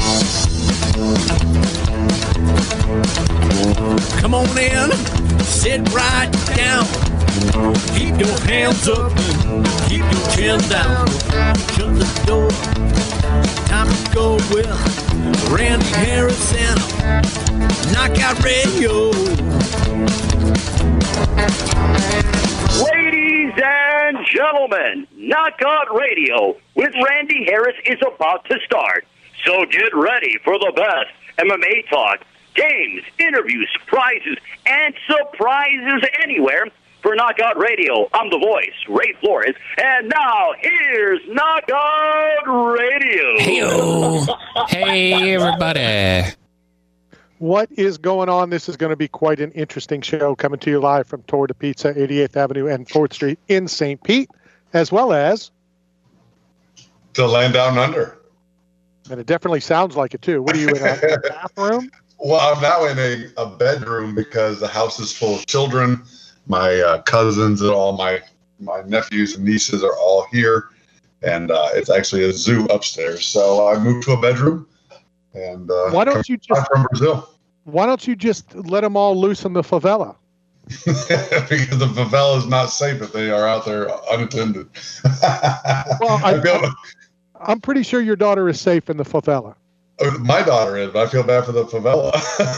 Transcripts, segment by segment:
Come on in, sit right down. Keep your hands up, keep your chin down. Shut the door, time to go with Randy Harris and Knockout Radio. Ladies and gentlemen, Knockout Radio with Randy Harris is about to start. So get ready for the best MMA talk, games, interviews, prizes, and surprises anywhere. For Knockout Radio, I'm the voice, Ray Flores, and now here's Knockout Radio. Hey-o. Hey, everybody. What is going on? This is going to be quite an interesting show coming to you live from Tour de Pizza, 88th Avenue and 4th Street in St. Pete, as well as the Land Down Under. And it definitely sounds like it, too. What are you in a bathroom? Well, I'm now in a bedroom because the house is full of children. My cousins and all my nephews and nieces are all here, and it's actually a zoo upstairs. So I moved to a bedroom, and why don't you just from Brazil? Why don't you just let them all loose in the favela? Because the favela is not safe if they are out there unattended. Well, I'm pretty sure your daughter is safe in the favela. My daughter is, but I feel bad for the favela.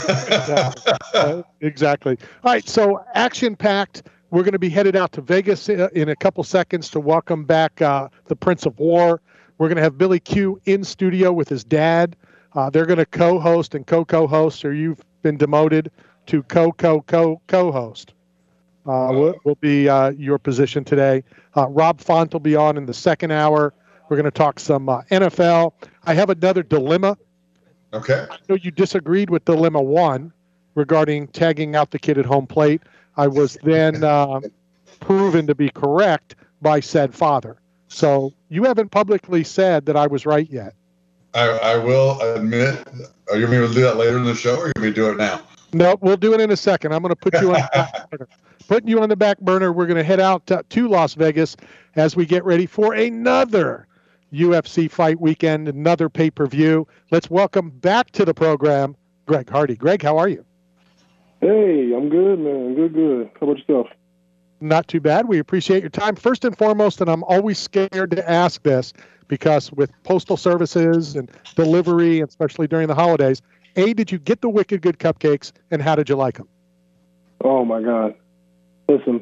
Exactly. All right, so action-packed. We're going to be headed out to Vegas in a couple seconds to welcome back the Prince of War. We're going to have Billy Q in studio with his dad. They're going to co-host and co-co-host, so you've been demoted to co-co-co-co-host. Will be your position today. Rob Font will be on in the second hour. We're going to talk some NFL. I have another dilemma. Okay. I know you disagreed with Dilemma 1 regarding tagging out the kid at home plate. I was then proven to be correct by said father. So you haven't publicly said that I was right yet. I will admit. Are you going to do that later in the show, or are you going to do it now? No, we'll do it in a second. I'm going to put you on the back burner. Putting you on the back burner. We're going to head out to Las Vegas as we get ready for another UFC fight weekend, another pay-per-view. Let's welcome back to the program, Greg Hardy. Greg, how are you? Hey, I'm good, man. Good. How about yourself? Not too bad. We appreciate your time. First and foremost, and I'm always scared to ask this because with postal services and delivery, especially during the holidays, A, did you get the Wicked Good cupcakes, and how did you like them? Oh, my God. Listen,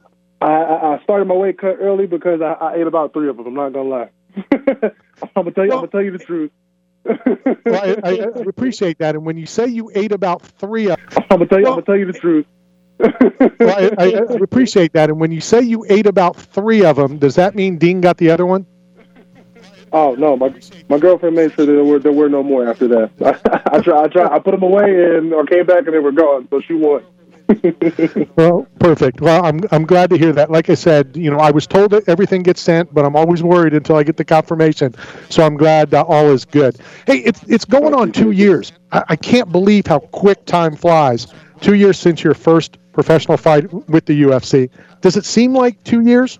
I started my weight cut early because I ate about 3 of them. I'm not going to lie. I'm gonna tell you the truth. Well, I appreciate that. And when you say you ate about 3 of them, I'm gonna tell you the truth. Well, I appreciate that. And when you say you ate about 3 of them, does that mean Dean got the other one? Oh no, my girlfriend made sure that there were no more after that. I put them away and or came back and they were gone. So she won. Well, perfect. Well, I'm glad to hear that. Like I said, I was told that everything gets sent, but I'm always worried until I get the confirmation. So I'm glad all is good. Hey, it's going on 2 years. I can't believe how quick time flies. 2 years since your first professional fight with the UFC. Does it seem like 2 years?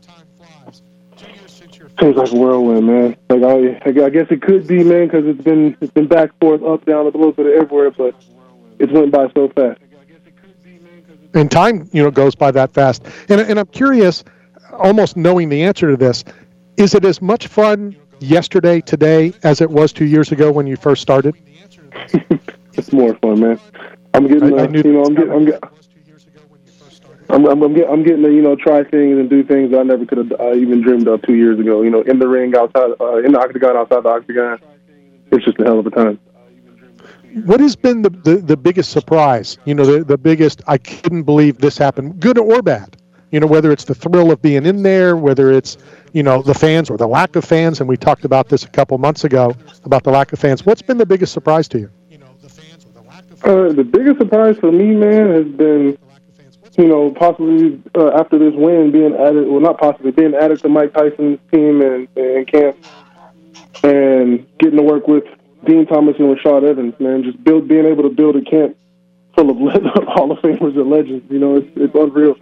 Seems like a whirlwind, man. Like I guess it could be, man, because it's been back, forth, up, down, a little bit of everywhere, but it's went by so fast. And time, goes by that fast. And I'm curious, almost knowing the answer to this, is it as much fun yesterday, today, as it was 2 years ago when you first started? It's more fun, man. I'm getting, I'm getting to, try things and do things I never could have even dreamed of 2 years ago. In the ring, outside, in the octagon, outside the octagon. It's just a hell of a time. What has been the biggest surprise? The biggest, I couldn't believe this happened, good or bad? Whether it's the thrill of being in there, whether it's, the fans or the lack of fans, and we talked about this a couple months ago, about the lack of fans. What's been the biggest surprise to you? The biggest surprise for me, man, has been, possibly after this win being added, well, not possibly, being added to Mike Tyson's team and camp and getting to work with Dean Thomas and Rashad Evans, man, just being able to build a camp full of Hall of Famers and legends. It's unreal.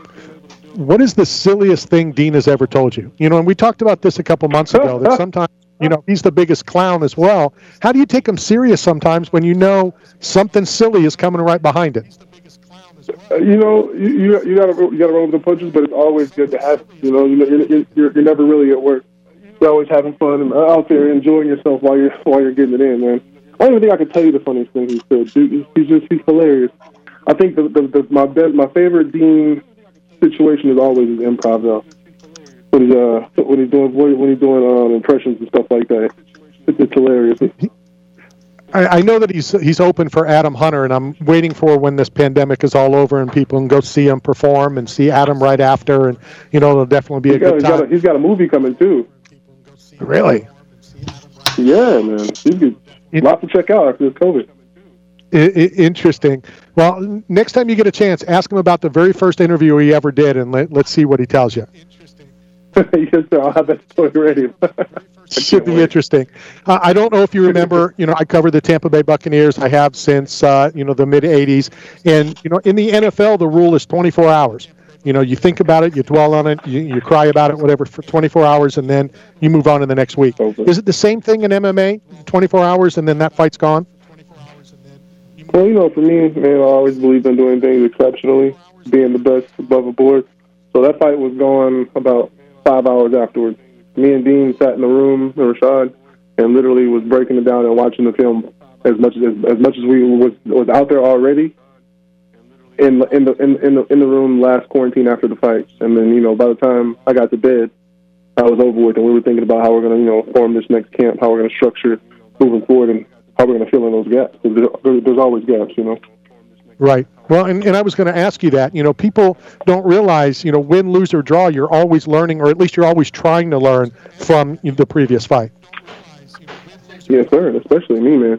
What is the silliest thing Dean has ever told you? And we talked about this a couple months ago, that sometimes he's the biggest clown as well. How do you take him serious sometimes when you know something silly is coming right behind it? You gotta roll with the punches, but it's always good to have it. You're never really at work. You're always having fun and out there enjoying yourself while you're getting it in, man. I don't even think I can tell you the funniest thing he said. He's hilarious. I think my favorite Dean situation is always his improv though. When he's doing impressions and stuff like that, it's hilarious. I know that he's open for Adam Hunter, and I'm waiting for when this pandemic is all over and people can go see him perform and see Adam right after, and it'll definitely be a good time. He's got a movie coming too. Really? Yeah, man. Lots to check out after this COVID. Interesting. Well, next time you get a chance, ask him about the very first interview he ever did, and let's see what he tells you. Yes, sir. I'll have that story ready. Should be interesting. I don't know if you remember, I covered the Tampa Bay Buccaneers. I have since, the mid-'80s. And, in the NFL, the rule is 24 hours. You think about it, you dwell on it, you cry about it, whatever, for 24 hours, and then you move on to the next week. Okay. Is it the same thing in MMA, 24 hours, and then that fight's gone? Well, for me, man, I always believe in doing things exceptionally, being the best above the board. So that fight was going about 5 hours afterwards. Me and Dean sat in the room, Rashad, and literally was breaking it down and watching the film as much as we was out there already. In the room last quarantine after the fight, and then by the time I got to bed, I was over with, and we were thinking about how we're going to form this next camp, how we're going to structure moving forward, and how we're going to fill in those gaps. There's always gaps, Right. Well, and I was going to ask you that. People don't realize, win, lose, or draw, you're always learning, or at least you're always trying to learn from the previous fight. Yes, sir. Especially me, man.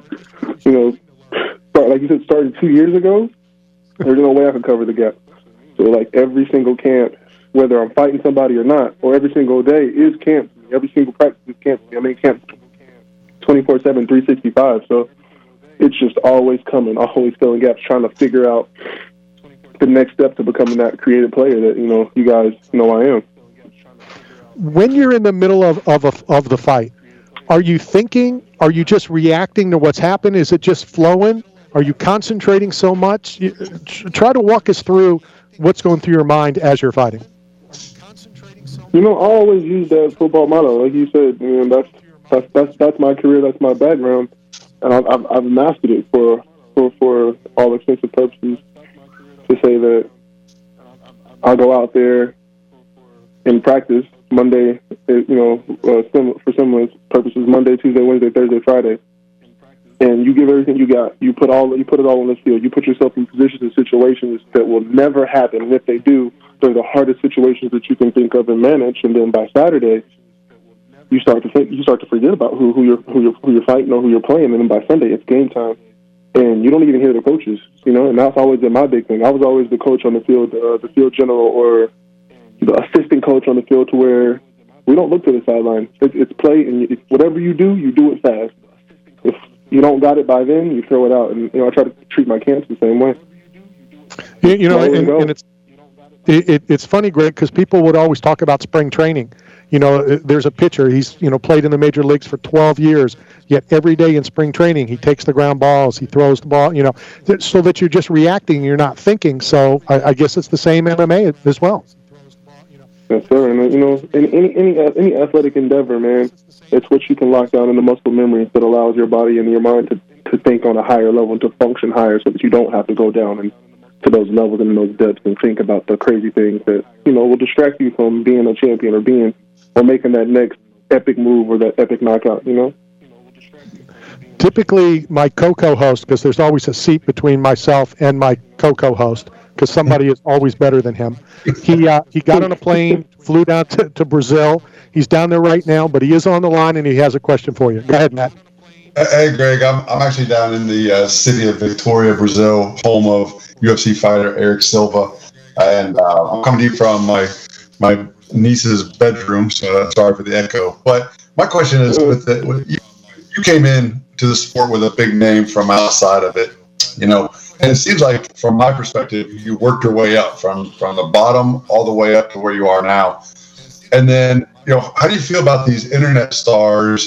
Like you said, started 2 years ago. There's no way I could cover the gap. So, like, every single camp, whether I'm fighting somebody or not, or every single day is camp. Every single practice is camp. Camp 24/7, 365. So it's just always coming, always filling gaps, trying to figure out the next step to becoming that creative player that, you guys know I am. When you're in the middle of the fight, are you thinking? Are you just reacting to what's happened? Is it just flowing? Are you concentrating so much? Try to walk us through what's going through your mind as you're fighting. I always use that football motto. Like you said, that's my career, that's my background, and I've mastered it for all extensive purposes. To say that I'll go out there and practice Monday, for similar purposes, Monday, Tuesday, Wednesday, Thursday, Friday. And you give everything you got. You put it all on the field. You put yourself in positions and situations that will never happen. And if they do, they're the hardest situations that you can think of and manage. And then by Saturday, you start to forget about who you're fighting or who you're playing. And then by Sunday, it's game time, and you don't even hear the coaches. And that's always been my big thing. I was always the coach on the field, the field general, or the assistant coach on the field, to where we don't look to the sideline. It's play, and whatever you do it fast. If you don't got it by then, you throw it out. And I try to treat my camps the same way. And it's funny, Greg, because people would always talk about spring training. There's a pitcher. He's played in the major leagues for 12 years. Yet every day in spring training, he takes the ground balls, he throws the ball. So that you're just reacting, you're not thinking. So I guess it's the same MMA as well. Yes, sir. And in any athletic endeavor, man, it's what you can lock down in the muscle memory that allows your body and your mind to think on a higher level and to function higher, so that you don't have to go down and to those levels and those depths and think about the crazy things that will distract you from being a champion or making that next epic move or that epic knockout. Typically, my co-host, because there's always a seat between myself and my co-host, because somebody is always better than him. He got on a plane, flew down to Brazil. He's down there right now, but he is on the line, and he has a question for you. Go ahead, Matt. Hey, Greg. I'm actually down in the city of Victoria, Brazil, home of UFC fighter Eric Silva, and I'm coming to you from my niece's bedroom, so sorry for the echo. But my question is, you came in to the sport with a big name from outside of it, and it seems like, from my perspective, you worked your way up from the bottom all the way up to where you are now. And then, how do you feel about these internet stars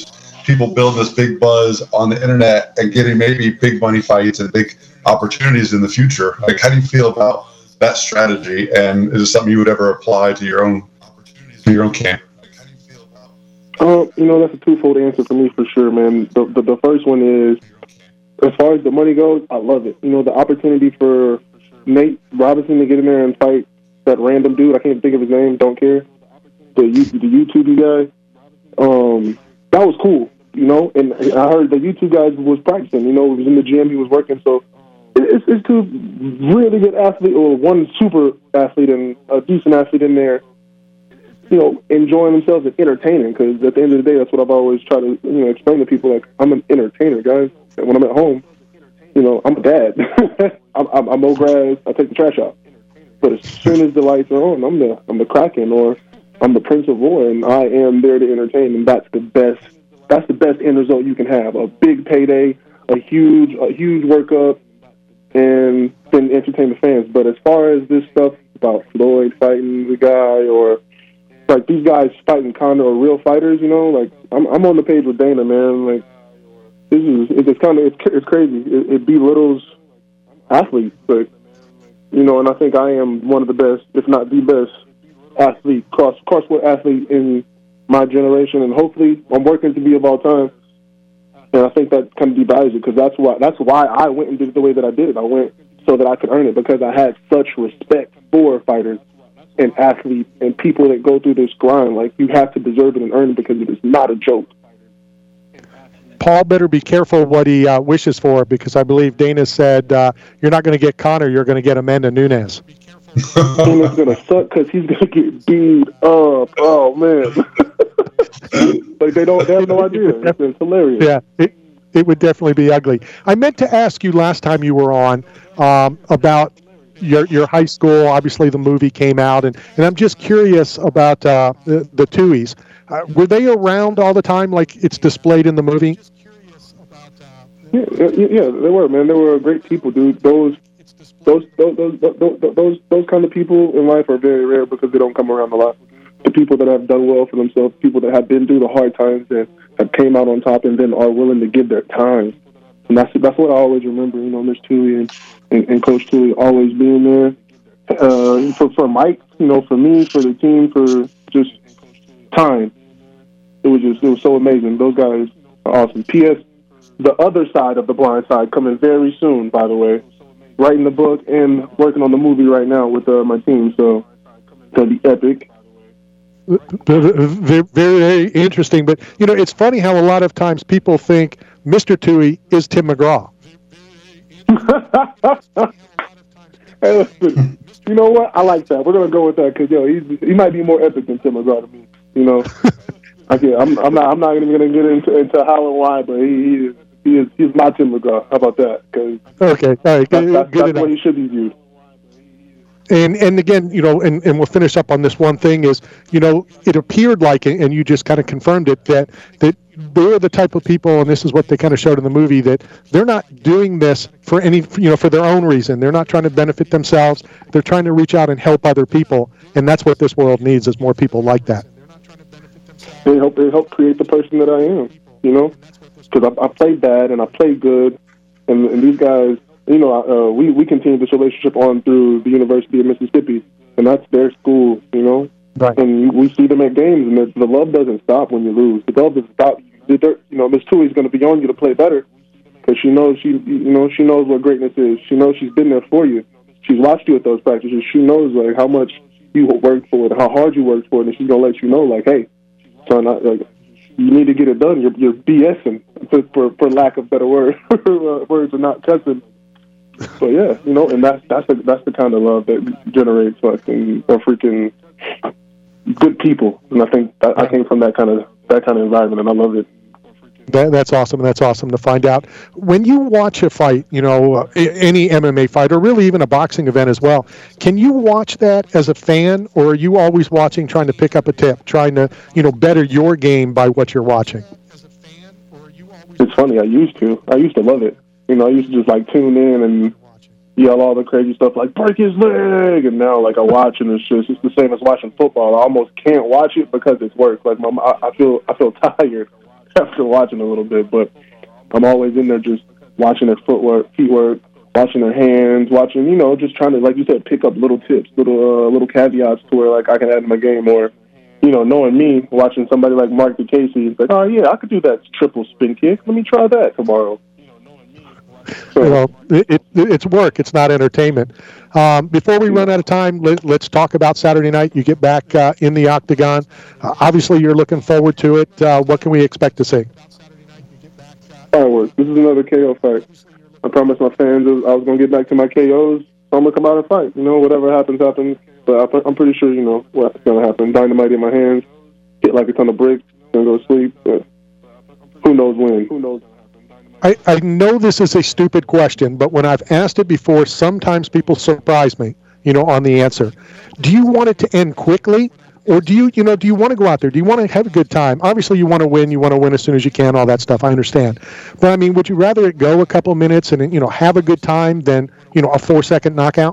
people build this big buzz on the internet and getting maybe big money fights and big opportunities in the future. Like, how do you feel about that strategy? And is it something you would ever apply to your own camp? That's a twofold answer for me for sure, man. The first one is, as far as the money goes, I love it. The opportunity for Nate Robinson to get in there and fight that random dude, I can't think of his name, don't care, the YouTube guy, that was cool, and I heard the YouTube guy was practicing, he was in the gym, he was working, so it's two really good athletes, or one super athlete and a decent athlete in there, enjoying themselves and entertaining, because at the end of the day, that's what I've always tried to, explain to people, like, I'm an entertainer, guys. And when I'm at home, I'm a dad. I mow grass, I take the trash out. But as soon as the lights are on, I'm the Kraken, or I'm the Prince of War, and I am there to entertain, and that's the best end result you can have. A big payday, a huge workup, and then entertain the fans. But as far as this stuff about Floyd fighting the guy, or like these guys fighting Conor, or real fighters, like I'm on the page with Dana, man. Like, it's crazy. It belittles athletes, but and I think I am one of the best, if not the best, athlete, crossword athlete in my generation, and hopefully I'm working to be of all time. And I think that kind of devalues it, because that's why I went and did it the way that I did. I went so that I could earn it, because I had such respect for fighters and athletes and people that go through this grind. Like, you have to deserve it and earn it, because it is not a joke. Paul better be careful what he wishes for, because I believe Dana said you're not going to get Conor, you're going to get Amanda Nunes. Dana's going to suck, because he's going to get beat up. Oh, man. Like, they have no idea. It's hilarious. Yeah, it would definitely be ugly. I meant to ask you last time you were on about your high school. Obviously, the movie came out, and I'm just curious about the Tuohys. Were they around all the time, like it's displayed in the movie? Yeah, they were, man. They were great people, dude. Those kind of people in life are very rare, because they don't come around a lot. The people that have done well for themselves, people that have been through the hard times and have came out on top, and then are willing to give their time. And that's what I always remember. Miss Tuohy and Coach Tuohy always being there. For Mike, for me, for the team, for just time. It was so amazing. Those guys are awesome. P.S. The other side of The Blind Side coming very soon, by the way. Writing the book and working on the movie right now with my team. So it's going to be epic. Very, very interesting. But, it's funny how a lot of times people think Mr. Tuohy is Tim McGraw. Hey, listen, you know what? I like that. We're going to go with that, because, he might be more epic than Tim McGraw to me, I'm not even going to get into how and why, but he's my Tim McGraw. How about that? Okay, all right, that's the way he should be viewed. And again, and we'll finish up on this one thing is, it appeared like, and you just kind of confirmed it, that they're the type of people, and this is what they kind of showed in the movie, that they're not doing this for for their own reason. They're not trying to benefit themselves. They're trying to reach out and help other people, and that's what this world needs, is more people like that. They help create the person that I am, because I play bad and I play good, and these guys, we continue this relationship on through the University of Mississippi, and that's their school, Right. And we see them at games, and the love doesn't stop when you lose. The love doesn't stop. Miss Tuohy's going to be on you to play better, because she knows she knows what greatness is. She knows she's been there for you. She's watched you at those practices. She knows like how much you worked for it, how hard you worked for it, and she's going to let you know, like, hey, son, you need to get it done. You're BSing, for lack of better words are not cussing. So yeah, and that's the kind of love that generates freaking good people. And I think I came from that kind of environment, and I love it. That's awesome. That's awesome to find out. When you watch a fight, any MMA fight, or really even a boxing event as well, can you watch that as a fan, or are you always watching, trying to pick up a tip, trying to, better your game by what you're watching? It's funny. I used to love it. I used to just tune in and yell all the crazy stuff like break his leg, and now I watch, and it's the same as watching football. I almost can't watch it because it's work. I feel tired. after watching a little bit, but I'm always in there just watching their feet work, watching their hands, watching, just trying to, like you said, pick up little tips, little caveats to where, like, I can add to my game. Or, knowing me, watching somebody like Mark DeCasey, it's like, oh, yeah, I could do that triple spin kick. Let me try that tomorrow. So, it's work. It's not entertainment. Before we run out of time, let's talk about Saturday night. You get back in the octagon. Obviously, you're looking forward to it. What can we expect to see? Fireworks. This is another KO fight. I promised my fans I was going to get back to my KOs. So I'm going to come out and fight. Whatever happens, happens. But I'm pretty sure, what's going to happen. Dynamite in my hands. Get like it's on the bricks. Going to go to sleep. But who knows when? Who knows? I know this is a stupid question, but when I've asked it before, sometimes people surprise me, on the answer. Do you want it to end quickly? Or do you want to go out there? Do you want to have a good time? Obviously, you want to win. You want to win as soon as you can, all that stuff. I understand. But, I mean, would you rather it go a couple minutes and, have a good time than, a 4-second knockout?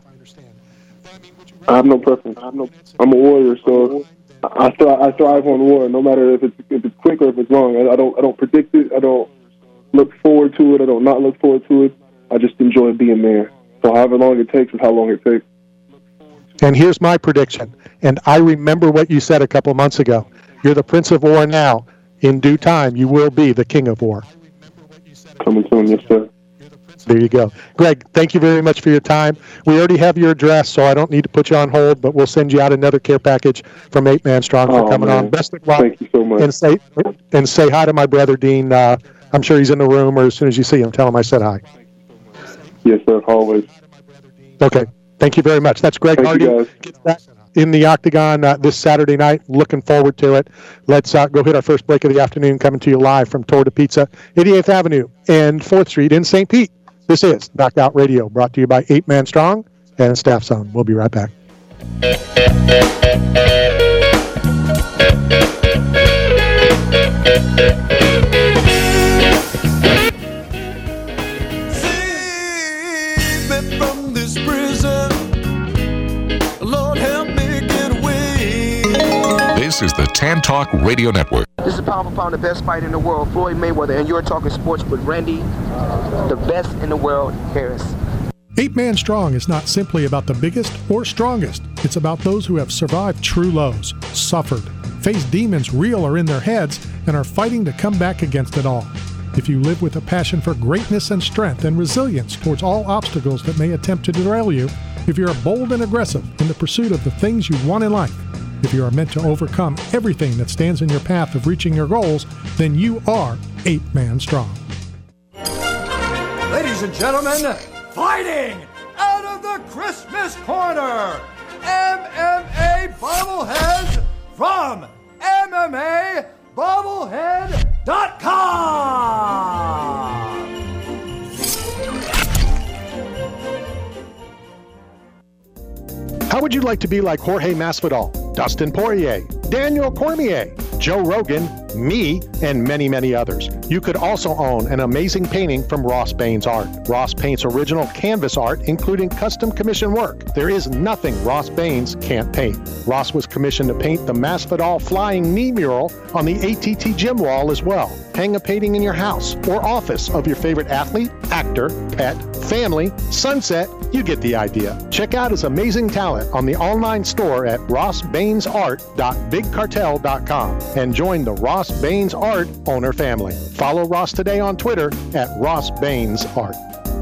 I have no preference. I'm a warrior, so I thrive on war, no matter if it's quick or if it's long. I don't predict it. I don't look forward to it. I don't not look forward to it. I just enjoy being there. So however long it takes is how long it takes. And here's my prediction. And I remember what you said a couple months ago. You're the Prince of War now. In due time, you will be the King of War. Coming soon, yes, sir. There you go. Greg, thank you very much for your time. We already have your address, so I don't need to put you on hold, but we'll send you out another care package from 8 Man Strong for coming on. Best of luck. Thank you so much. And say hi to my brother, Dean. I'm sure he's in the room, or as soon as you see him, tell him I said hi. Yes, sir, always. Okay. Thank you very much. That's Greg Hardy. Gets back in the octagon this Saturday night. Looking forward to it. Let's go hit our first break of the afternoon, coming to you live from Torta Pizza, 88th Avenue and 4th Street in St. Pete. This is Knockout Radio, brought to you by 8 Man Strong and Staff Zone. We'll be right back. This is the Tan Talk Radio Network. This is pound for pound, the best fight in the world, Floyd Mayweather, and you're talking sports with Randy, the best in the world, Harris. 8 Man Strong is not simply about the biggest or strongest. It's about those who have survived true lows, suffered, faced demons real or in their heads, and are fighting to come back against it all. If you live with a passion for greatness and strength and resilience towards all obstacles that may attempt to derail you, if you're bold and aggressive in the pursuit of the things you want in life, if you are meant to overcome everything that stands in your path of reaching your goals, then you are 8 Man Strong. Ladies and gentlemen, fighting out of the Christmas corner, MMA Bobbleheads from MMABobblehead.com. How would you like to be like Jorge Masvidal, Dustin Poirier, Daniel Cormier, Joe Rogan, me, and many, many others? You could also own an amazing painting from Ross Baines Art. Ross paints original canvas art, including custom commission work. There is nothing Ross Baines can't paint. Ross was commissioned to paint the Masvidal flying knee mural on the ATT gym wall as well. Hang a painting in your house or office of your favorite athlete, actor, pet, family, sunset. You get the idea. Check out his amazing talent on the online store at rossbainesart.bigcartel.com and join the Ross Baines Art owner family. Follow Ross today on Twitter at Ross Baines Art.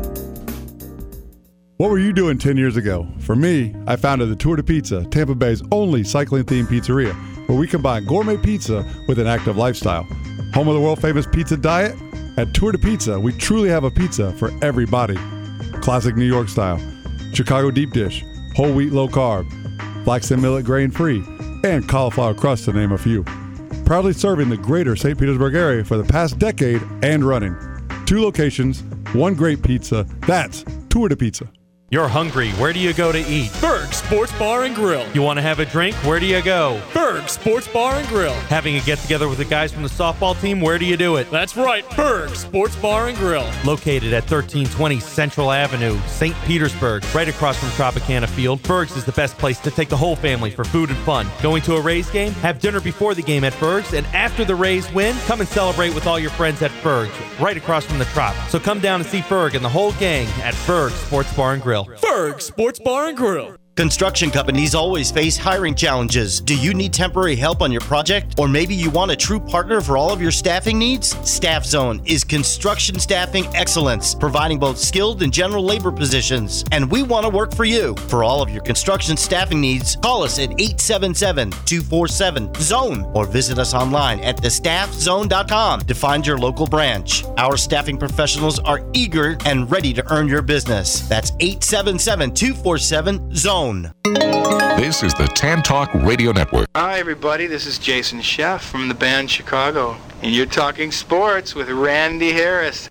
What were you doing 10 years ago? For me, I founded the Torta Pizza, Tampa Bay's only cycling-themed pizzeria, where we combine gourmet pizza with an active lifestyle. Home of the world-famous pizza diet? At Torta Pizza, we truly have a pizza for every body. Classic New York style, Chicago deep dish, whole wheat low carb, flax and millet grain free, and cauliflower crust to name a few. Proudly serving the greater St. Petersburg area for the past decade and running. 2 locations, 1 great pizza. That's Torta Pizza. You're hungry. Where do you go to eat? Berg Sports Bar and Grill. You want to have a drink? Where do you go? Berg Berg Sports Bar and Grill. Having a get-together with the guys from the softball team? Where do you do it? That's right, Berg Sports Bar and Grill. Located at 1320 Central Avenue, St. Petersburg, right across from Tropicana Field, Berg's is the best place to take the whole family for food and fun. Going to a Rays game? Have dinner before the game at Berg's, and after the Rays win, come and celebrate with all your friends at Berg's, right across from the Trop. So come down and see Berg and the whole gang at Berg Sports Bar and Grill. Berg Sports Bar and Grill. Construction companies always face hiring challenges. Do you need temporary help on your project? Or maybe you want a true partner for all of your staffing needs? Staff Zone is construction staffing excellence, providing both skilled and general labor positions. And we want to work for you. For all of your construction staffing needs, call us at 877-247-ZONE or visit us online at thestaffzone.com to find your local branch. Our staffing professionals are eager and ready to earn your business. That's 877-247-ZONE. This is the Tan Talk Radio Network. Hi, everybody. This is Jason Sheff from the band Chicago, and you're talking sports with Randy Harris.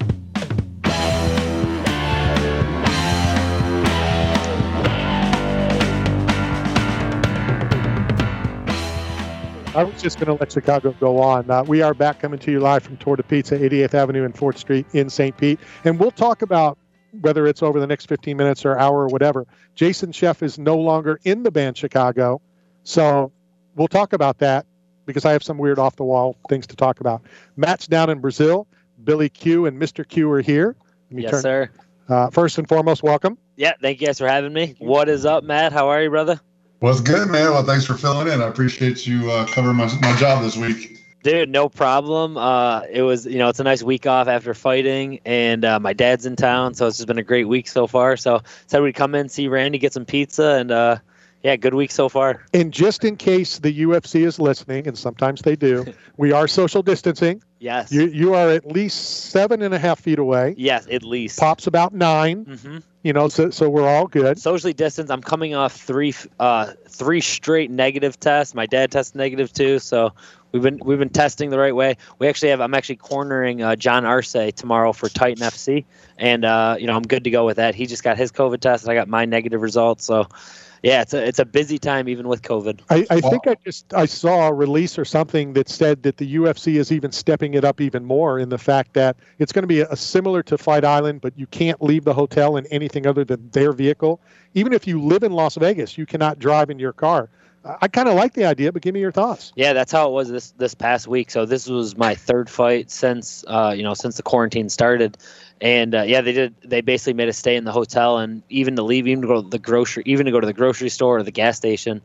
I was just going to let Chicago go on. We are back coming to you live from Torta Pizza, 88th Avenue and 4th Street in St. Pete. And we'll talk about whether it's over the next 15 minutes or hour or whatever. Jason Sheff is no longer in the band Chicago. So we'll talk about that because I have some weird off-the-wall things to talk about. Matt's down in Brazil. Billy Q and Mr. Q are here. Yes, sir. First and foremost, welcome. Yeah, thank you guys for having me. What is up, Matt? How are you, brother? What's good, man? Well, thanks for filling in. I appreciate you covering my job this week. Dude, no problem. It was, it's a nice week off after fighting, and my dad's in town, so it's just been a great week so far. So said we'd come in, see Randy, get some pizza, and yeah, good week so far. And just in case the UFC is listening, and sometimes they do, we are social distancing. Yes. You are at least 7.5 feet away. Yes, at least. Pop's about 9. Mm-hmm. So we're all good. Socially distanced. I'm coming off three straight negative tests. My dad tested negative too, so we've been testing the right way. I'm actually cornering John Arce tomorrow for Titan FC, and I'm good to go with that. He just got his COVID test, and I got my negative results. So yeah, it's a busy time even with COVID. I think I saw a release or something that said that the UFC is even stepping it up even more in the fact that it's going to be a similar to Fight Island, but you can't leave the hotel in anything other than their vehicle. Even if you live in Las Vegas, you cannot drive in your car. I kind of like the idea, but give me your thoughts. Yeah, that's how it was this past week. So this was my third fight since the quarantine started. And they basically made us stay in the hotel, and even to leave, even to go to the grocery store or the gas station,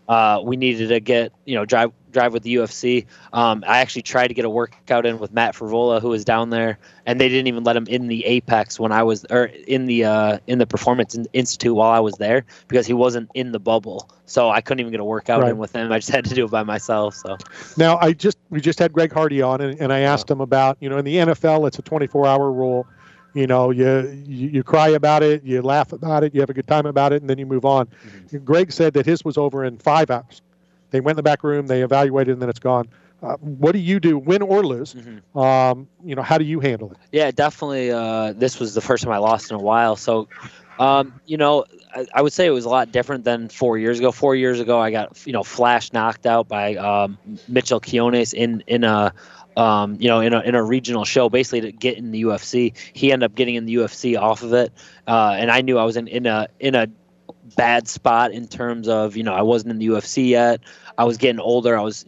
we needed to get drive with the UFC. I actually tried to get a workout in with Matt Frivola, who was down there, and they didn't even let him in the Apex when I was, or in the Performance Institute while I was there, because he wasn't in the bubble. So I couldn't even get a workout in with him. I just had to do it by myself. So now we just had Greg Hardy on, and I asked him about, in the NFL it's a 24-hour rule. You cry about it, you laugh about it, you have a good time about it, and then you move on. Mm-hmm. Greg said that his was over in 5 hours. They went in the back room, they evaluated, and then it's gone. What do you do, win or lose? Mm-hmm. How do you handle it? Yeah, definitely. This was the first time I lost in a while. So, I would say it was a lot different than 4 years ago. 4 years ago, I got, flash knocked out by Mitchell Quiones in a regional show, basically to get in the UFC. He ended up getting in the UFC off of it, and I knew I was in a bad spot in terms of I wasn't in the UFC yet. I was getting older. I was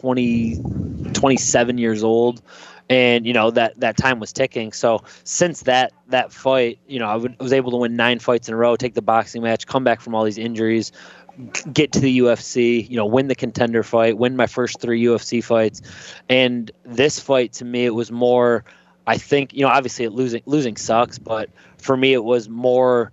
27 years old, and that time was ticking. So since that fight, I was able to win 9 fights in a row, take the boxing match, come back from all these injuries, get to the UFC, win the contender fight, win my first 3 UFC fights. And this fight, to me, it was more, I think, obviously losing sucks, but for me it was more,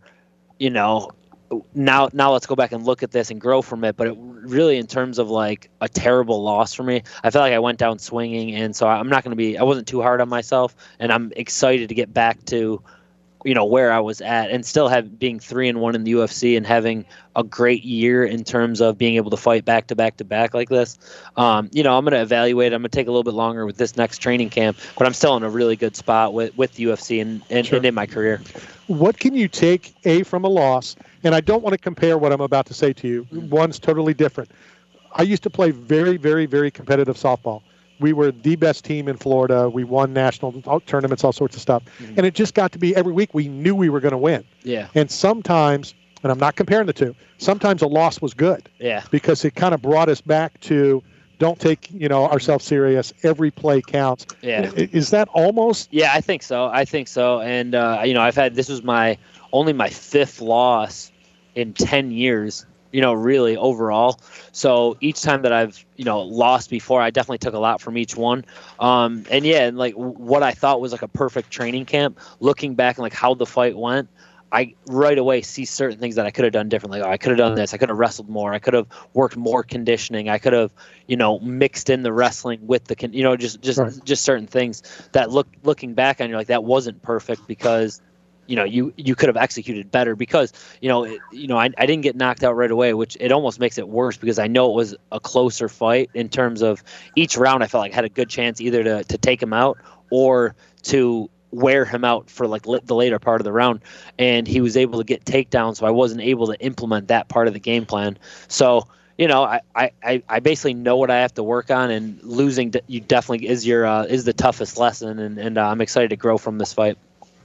now let's go back and look at this and grow from it. But it really, in terms of like a terrible loss for me, I felt like I went down swinging, and so I wasn't too hard on myself, and I'm excited to get back to where I was at, and still being 3-1 in the UFC and having a great year in terms of being able to fight back to back to back like this. I'm going to evaluate. I'm going to take a little bit longer with this next training camp, but I'm still in a really good spot with the UFC and in my career. What can you take from a loss? And I don't want to compare what I'm about to say to you. One's totally different. I used to play very, very, very competitive softball. We were the best team in Florida. We won national tournaments, all sorts of stuff. And it just got to be every week we knew we were going to win. Yeah. And sometimes, and I'm not comparing the two, sometimes a loss was good. Yeah. Because it kind of brought us back to don't take, ourselves serious. Every play counts. Yeah. Is that almost? Yeah, I think so. And, this was only my 5th loss in 10 years, really overall. So each time that I've, lost before, I definitely took a lot from each one. And like what I thought was like a perfect training camp, looking back and like how the fight went, I right away see certain things that I could have done differently. I could have done this. I could have wrestled more. I could have worked more conditioning. I could have, mixed in the wrestling with the, just certain things that looking back on, you're like, that wasn't perfect because, you could have executed better because, I didn't get knocked out right away, which it almost makes it worse because I know it was a closer fight in terms of each round. I felt like I had a good chance either to take him out or to wear him out for like the later part of the round, and he was able to get takedowns, so I wasn't able to implement that part of the game plan. So I basically know what I have to work on, and losing you definitely is the toughest lesson, and I'm excited to grow from this fight.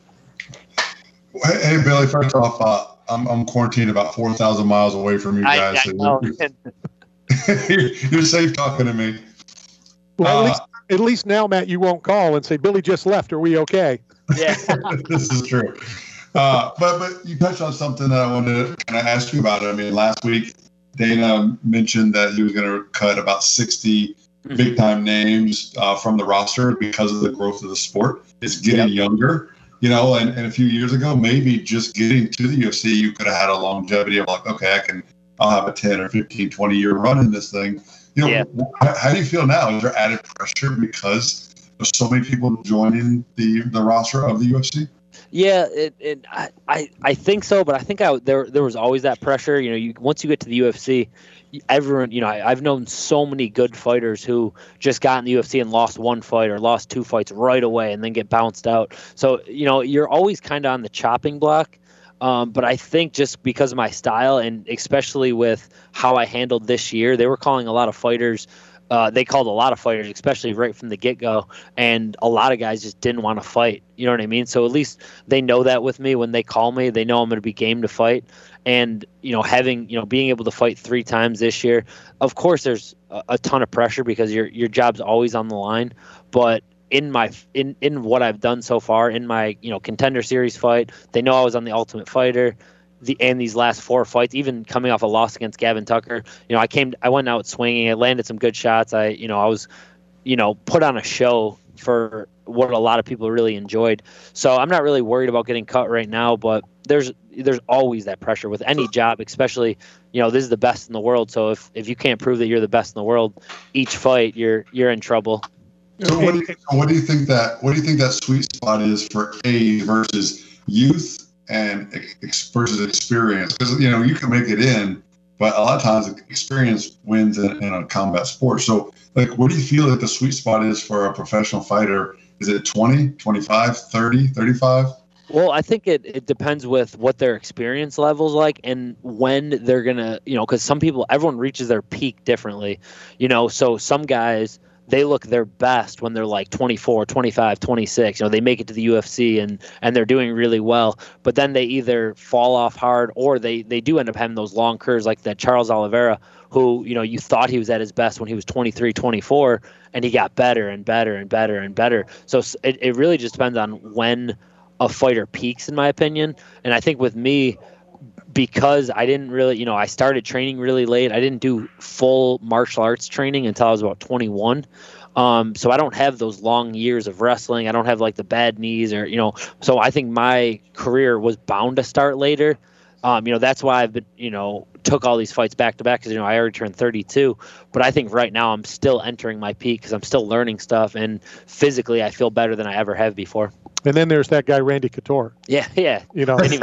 Hey Billy, first off, I'm quarantined about 4,000 miles away from you guys. I know. You're safe talking to me. Well, at least now, Matt, you won't call and say, Billy just left. Are we okay? Yeah. This is true. But you touched on something that I wanted to kind of ask you about. I mean, last week, Dana mentioned that he was going to cut about 60 big-time names from the roster because of the growth of the sport. It's getting younger, and a few years ago, maybe just getting to the UFC, you could have had a longevity of like, okay, I'll have a 10 or 15, 20-year run in this thing. How do you feel now? Is there added pressure because there's so many people joining the roster of the UFC? Yeah, I think so, but I think there was always that pressure. Once you get to the UFC, everyone, I've known so many good fighters who just got in the UFC and lost one fight or lost 2 fights right away and then get bounced out. So, you're always kind of on the chopping block. But I think just because of my style and especially with how I handled this year, they were calling a lot of fighters. They called a lot of fighters, especially right from the get-go, and a lot of guys just didn't want to fight. You know what I mean? So at least they know that with me when they call me, they know I'm going to be game to fight. And, being able to fight 3 times this year, of course there's a ton of pressure because your job's always on the line. But in what I've done so far in my Contender Series fight, they know I was on the Ultimate Fighter, and these last 4 fights, even coming off a loss against Gavin Tucker, I went out swinging, I landed some good shots, I was put on a show for what a lot of people really enjoyed. So I'm not really worried about getting cut right now, but there's always that pressure with any job, especially this is the best in the world. So if you can't prove that you're the best in the world each fight, you're in trouble. So what do you think that sweet spot is for age versus youth and versus experience? Because you can make it in, but a lot of times experience wins in a combat sport. So what do you feel like the sweet spot is for a professional fighter? Is it 20, 25, 30, 35? Well, I think it depends with what their experience level's like and when they're gonna, because everyone reaches their peak differently, so some guys, they look their best when they're like 24, 25, 26. They make it to the UFC and they're doing really well. But then they either fall off hard or they do end up having those long curves like that Charles Oliveira, who, you thought he was at his best when he was 23, 24, and he got better and better and better and better. So it really just depends on when a fighter peaks, in my opinion. And I think with me, because I didn't really, I started training really late. I didn't do full martial arts training until I was about 21. So I don't have those long years of wrestling. I don't have like the bad knees or, so I think my career was bound to start later. That's why I've been, took all these fights back to back because, I already turned 32. But I think right now I'm still entering my peak because I'm still learning stuff. And physically, I feel better than I ever have before. And then there's that guy, Randy Couture. Yeah. Didn't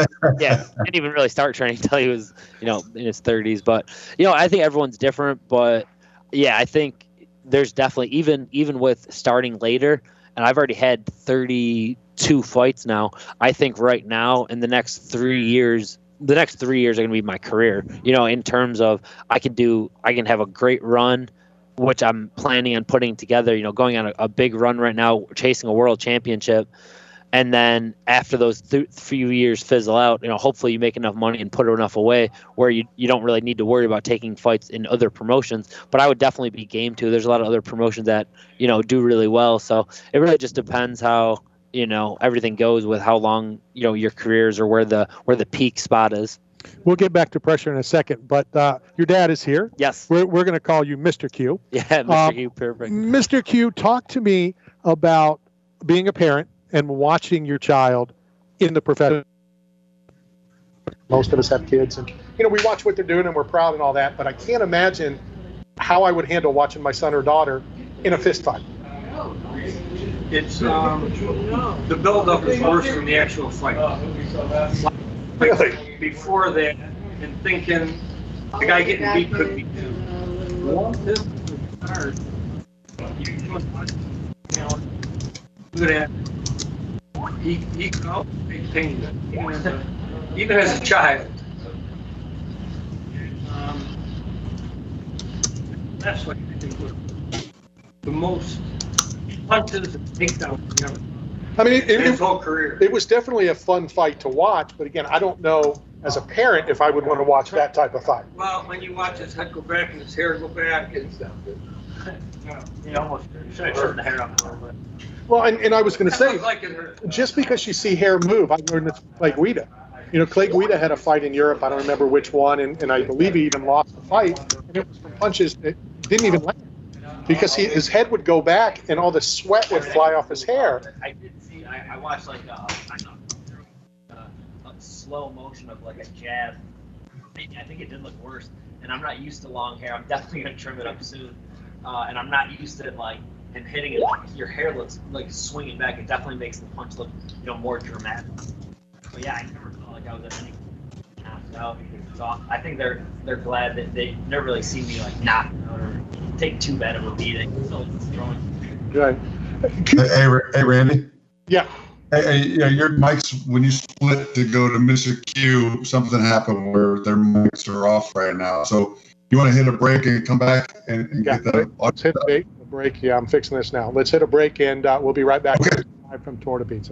even really start training until he was, in his 30s. But, I think everyone's different. But, yeah, I think there's definitely, even with starting later, and I've already had 32 fights now, I think right now in the next 3 years, the next 3 years are going to be my career, in terms of I can have a great run, which I'm planning on putting together, going on a big run right now, chasing a world championship. And then after those few years fizzle out, hopefully you make enough money and put enough away where you don't really need to worry about taking fights in other promotions. But I would definitely be game to. There's a lot of other promotions that, do really well. So it really just depends how, everything goes with how long, your careers or where the peak spot is. We'll get back to pressure in a second, but your dad is here. Yes. We're going to call you Mr. Q. Yeah, Mr. Q, perfect. Mr. Q, talk to me about being a parent and watching your child in the profession. Most of us have kids, and we watch what they're doing, and we're proud and all that. But I can't imagine how I would handle watching my son or daughter in a fist fight. It's the build-up is worse than the actual fight. Really? Before that, and thinking the guy getting beat could be too. Good at. He could also make pain, even as a child. That's what I think was the most punches and takedowns ever. I mean, his whole career. It was definitely a fun fight to watch, but again, I don't know as a parent if I would want to watch that type of fight. Well, when you watch his head go back and his hair go back, it's you almost should have trimmed the hair up a little bit. Well, and I was going to say, just because you see hair move, I learned it's Clay Guida. Clay Guida had a fight in Europe. I don't remember which one, and I believe he even lost the fight. And it was from punches that didn't even land because his head would go back and all the sweat would fly off his hair. I did see. I watched like a slow motion of like a jab. I think it did look worse. And I'm not used to long hair. I'm definitely gonna trim it up soon. And I'm not used to it like. And hitting it, your hair looks like swinging back. It definitely makes the punch look, more dramatic. But yeah, I never felt like I was at any knocked out. So I think they're glad that they never really see me like knock out or take too bad of a beating. So it's throwing. Right. Hey, Randy. Yeah. Hey, your mics, when you split to go to Mr. Q, something happened where their mics are off right now. So you want to hit a break and come back and get that? Let's hit a break. Yeah, I'm fixing this now. Let's hit a break, and we'll be right back live from Torta Pizza.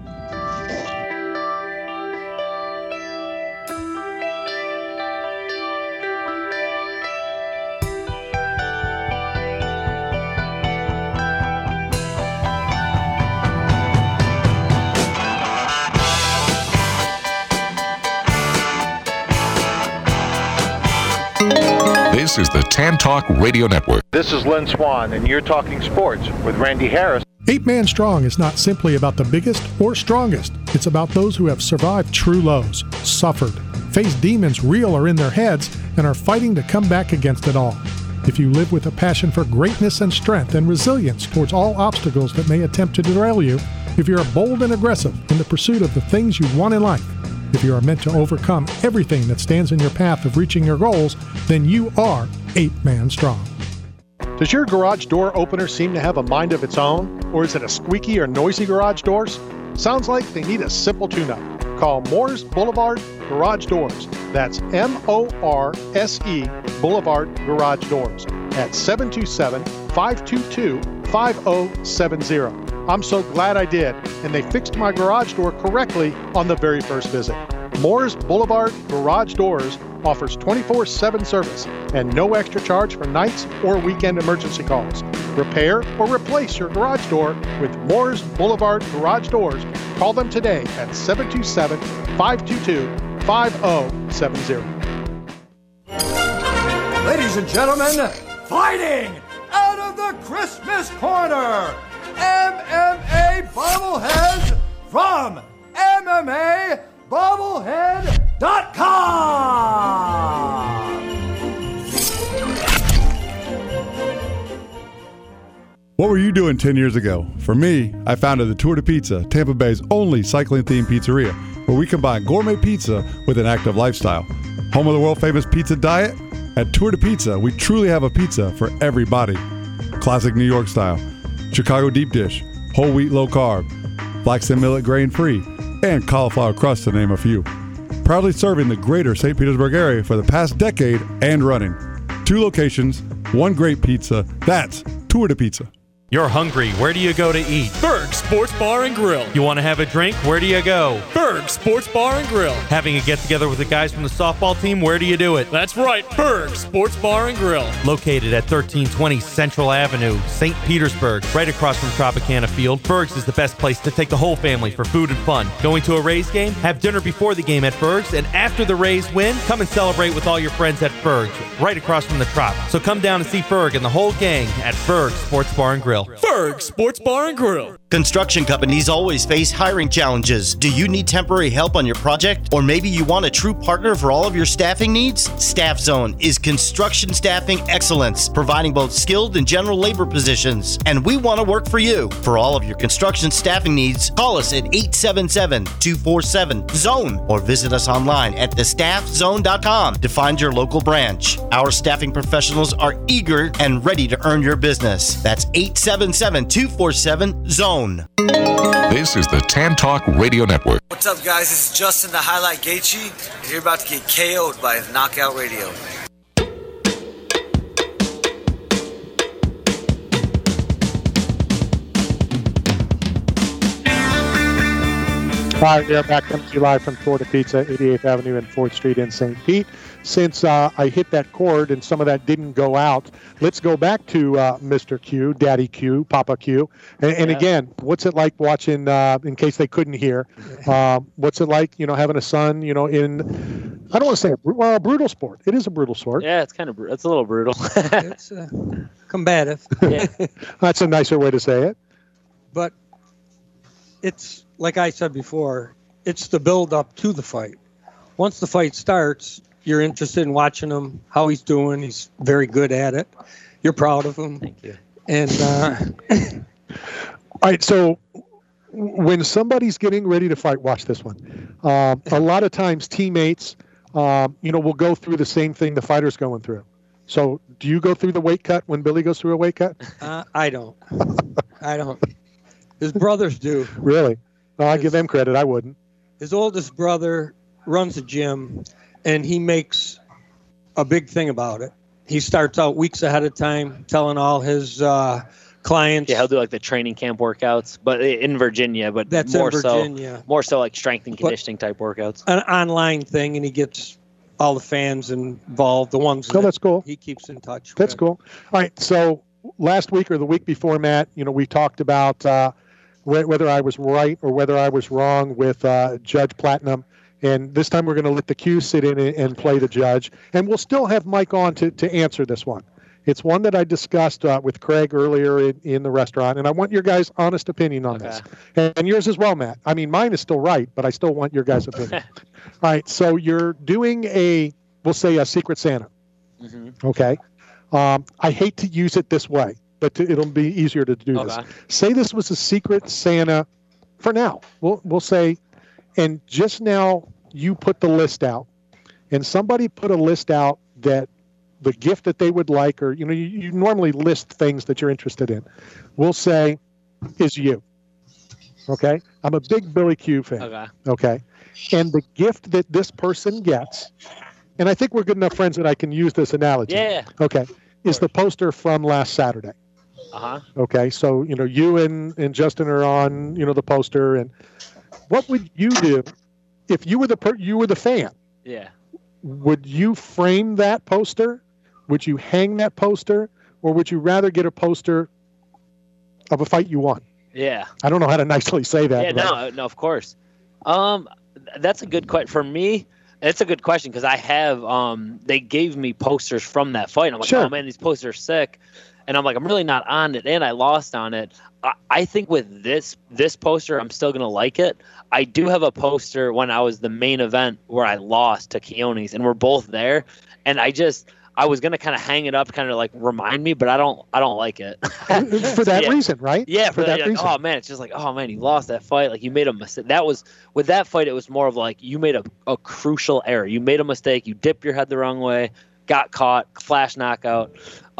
This is the Tan Talk Radio Network. This is Lynn Swan, and you're talking sports with Randy Harris. 8 Man Strong is not simply about the biggest or strongest. It's about those who have survived true lows, suffered, faced demons real or in their heads, and are fighting to come back against it all. If you live with a passion for greatness and strength and resilience towards all obstacles that may attempt to derail you, if you're bold and aggressive in the pursuit of the things you want in life, if you are meant to overcome everything that stands in your path of reaching your goals, then you are 8 Man Strong. Does your garage door opener seem to have a mind of its own? Or is it a squeaky or noisy garage doors? Sounds like they need a simple tune-up. Call Moores Boulevard Garage Doors. That's M-O-R-S-E Boulevard Garage Doors at 727-522-5070. I'm so glad I did, and they fixed my garage door correctly on the very first visit. Moores Boulevard Garage Doors offers 24/7 service and no extra charge for nights or weekend emergency calls. Repair or replace your garage door with Moores Boulevard Garage Doors. Call them today at 727-522-5070. Ladies and gentlemen, fighting out of the Christmas corner, MMA Bobbleheads from MMABobblehead.com. What were you doing 10 years ago? For me, I founded the Torta Pizza, Tampa Bay's only cycling-themed pizzeria, where we combine gourmet pizza with an active lifestyle. Home of the world-famous pizza diet? At Torta Pizza, we truly have a pizza for every body. Classic New York style, Chicago deep dish, whole wheat low carb, flax and millet grain free, and cauliflower crust to name a few. proudly serving the greater St. Petersburg area for the past decade and running. 2 locations, 1 great pizza. That's Tour de Pizza. You're hungry. Where do you go to eat? Berg Sports Bar and Grill. You want to have a drink? Where do you go? Berg Sports Bar and Grill. Having a get-together with the guys from the softball team? Where do you do it? That's right, Berg Sports Bar and Grill. Located at 1320 Central Avenue, St. Petersburg, right across from Tropicana Field, Berg's is the best place to take the whole family for food and fun. Going to a Rays game? Have dinner before the game at Berg's, and after the Rays win, come and celebrate with all your friends at Berg's, right across from the Trop. So come down and see Berg and the whole gang at Berg Sports Bar and Grill. Berg Sports Bar and Grill. Construction companies always face hiring challenges. Do you need temporary help on your project? Or maybe you want a true partner for all of your staffing needs? Staff Zone is construction staffing excellence, providing both skilled and general labor positions. And we want to work for you. For all of your construction staffing needs, call us at 877-247-ZONE or visit us online at thestaffzone.com to find your local branch. Our staffing professionals are eager and ready to earn your business. That's 877-247-ZONE. This is the Tan Talk Radio Network. What's up, guys? This is Justin the Highlight Gaethje, and you're about to get KO'd by Knockout Radio. All right, we are back coming to you live from Tour de Pizza, 88th Avenue and 4th Street in St. Pete. Since I hit that chord and some of that didn't go out, let's go back to Mr. Q, Daddy Q, Papa Q. And again, what's it like watching, in case they couldn't hear, what's it like, having a son, in, I don't want to say a brutal sport. It is a brutal sport. Yeah, it's it's a little brutal. It's combative. Yeah. That's a nicer way to say it. But it's, like I said before, it's the build up to the fight. Once the fight starts, you're interested in watching him, how he's doing. He's very good at it. You're proud of him. Thank you. And all right, so when somebody's getting ready to fight, watch this one. A lot of times teammates, will go through the same thing the fighter's going through. So do you go through the weight cut when Billy goes through a weight cut? I don't. I don't. His brothers do. Really? No, I give them credit. I wouldn't. His oldest brother runs a gym, and he makes a big thing about it. He starts out weeks ahead of time telling all his clients. Yeah, he'll do like the training camp workouts, but in Virginia. But that's more in Virginia. More so like strength and conditioning type workouts. An online thing, and he gets all the fans involved. The ones that's cool. He keeps in touch. That's cool. All right. So last week or the week before, Matt, we talked about whether I was right or whether I was wrong with Judge Platinum. And this time we're going to let the Q sit in and play the judge. And we'll still have Mike on to answer this one. It's one that I discussed with Craig earlier in the restaurant. And I want your guys' honest opinion on this. And yours as well, Matt. I mean, mine is still right, but I still want your guys' opinion. All right. So you're doing we'll say a Secret Santa. Mm-hmm. Okay. I hate to use it this way, but it'll be easier to do this. Say this was a Secret Santa for now. We'll say, and just now you put the list out, and somebody put a list out that the gift that they would like, or you normally list things that you're interested in. We'll say is you. Okay, I'm a big Billy Q fan. Okay, and the gift that this person gets, and I think we're good enough friends that I can use this analogy. Yeah. Okay, is the poster from last Saturday. Okay, so you and Justin are on the poster, and what would you do if you were the fan? Yeah. Would you frame that poster? Would you hang that poster, or would you rather get a poster of a fight you won? Yeah. I don't know how to nicely say that. Yeah, no, of course. That's a good question for me. It's a good question because I have they gave me posters from that fight. I'm like, oh man, these posters are sick. And I'm like, I'm really not on it, and I lost on it. I think with this poster, I'm still going to like it. I do have a poster when I was the main event where I lost to Keone's, and we're both there. And I was going to kind of hang it up, kind of like remind me, but I don't like it. For that reason, right? Yeah, for that reason. Oh man, it's just like, oh man, you lost that fight. Like you made a mistake. With that fight, it was more of like you made a crucial error. You made a mistake. You dipped your head the wrong way, got caught, flash knockout.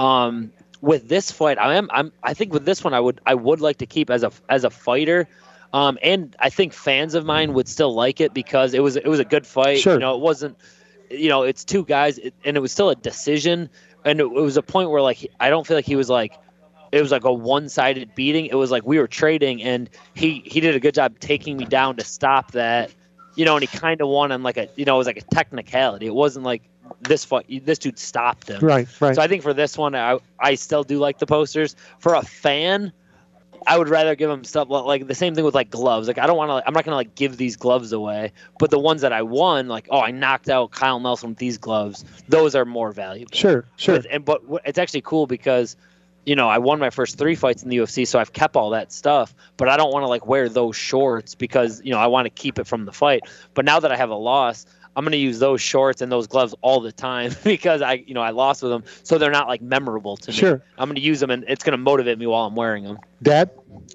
With this fight, I think with this one I would like to keep as a fighter. And I think fans of mine would still like it because it was a good fight. Sure. You know, it wasn't, you know, it's two guys, and it was still a decision. And it was a point where, like, I don't feel like he was like, it was like a one-sided beating. It was like we were trading, and he did a good job taking me down to stop that, you know, and he kind of won on like a, you know, it was like a technicality. It wasn't like this dude stopped him. Right. So I think for this one, I still do like the posters. For a fan, I would rather give him stuff like the same thing with like gloves. Like, I don't want to, I'm not going to like give these gloves away, but the ones that I won, like, oh, I knocked out Kyle Nelson with these gloves. Those are more valuable. Sure. But it's actually cool because, you know, I won my first 3 fights in the UFC, so I've kept all that stuff, but I don't want to like wear those shorts because, you know, I want to keep it from the fight. But now that I have a loss, I'm going to use those shorts and those gloves all the time because I lost with them, so they're not like memorable to me. Sure. I'm going to use them, and it's going to motivate me while I'm wearing them. Dad?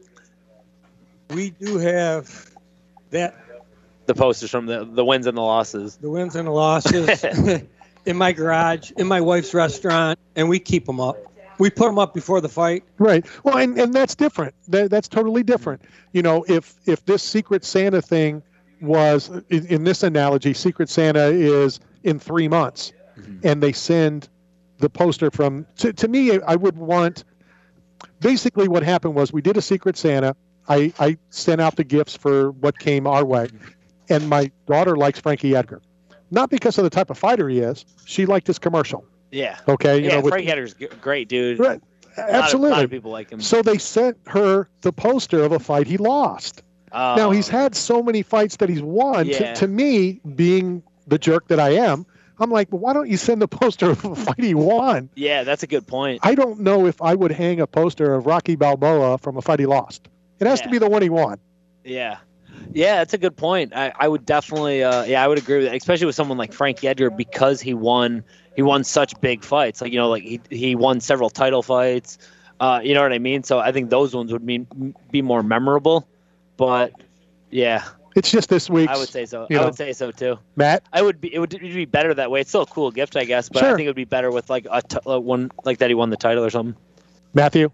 We do have the posters from the wins and the losses. The wins and the losses in my garage, in my wife's restaurant, and we keep them up. We put them up before the fight. Right. Well, and that's different. That's totally different. You know, if this Secret Santa thing was, in this analogy, Secret Santa is in 3 months, and they send the poster from, to me, I would want, basically what happened was we did a Secret Santa. I sent out the gifts for what came our way, and my daughter likes Frankie Edgar. Not because of the type of fighter he is. She liked his commercial. Yeah. Okay. Yeah, Frank Edgar's great, dude. Right. Absolutely. A lot of people like him. So they sent her the poster of a fight he lost. Now, he's had so many fights that he's won. Yeah. To me, being the jerk that I am, I'm like, well, why don't you send the poster of a fight he won? Yeah, that's a good point. I don't know if I would hang a poster of Rocky Balboa from a fight he lost. It has to be the one he won. Yeah. Yeah, that's a good point. I would definitely, I would agree with that, especially with someone like Frank Edgar because he won such big fights. Like, you know, like he won several title fights. You know what I mean? So I think those ones would be more memorable. But yeah, it's just this week. I would say so. I would say so too. Matt, it would be better that way. It's still a cool gift, I guess, but I think it would be better with like one like that he won the title or something. Matthew,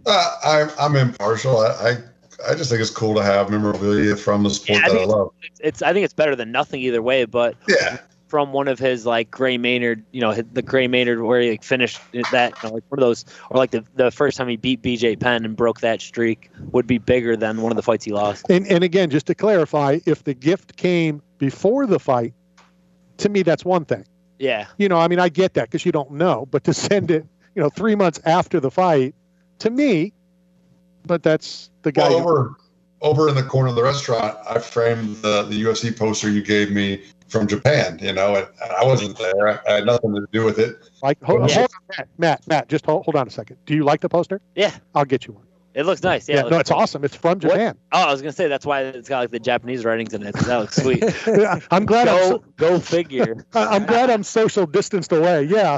I'm impartial. I just think it's cool to have memorabilia from the sport that I love. I think it's better than nothing either way. But yeah, from one of his like Gray Maynard, you know, the Gray Maynard where he like finished that, you know, like one of those, or like the first time he beat BJ Penn and broke that streak would be bigger than one of the fights he lost. And again, just to clarify, if the gift came before the fight, to me that's one thing. Yeah. You know, I mean, I get that because you don't know, but to send it, you know, 3 months after the fight, to me, but that's the guy. Well, over in the corner of the restaurant, I framed the UFC poster you gave me from Japan, you know, and I wasn't there. I had nothing to do with it. Like, hold on, Matt, just hold on a second. Do you like the poster? Yeah. I'll get you one. It looks nice. Yeah, no, it's awesome. It's from Japan. Oh, I was gonna say that's why it's got like the Japanese writings in it. That looks sweet. I'm glad. Go figure. I'm glad I'm social distanced away. Yeah,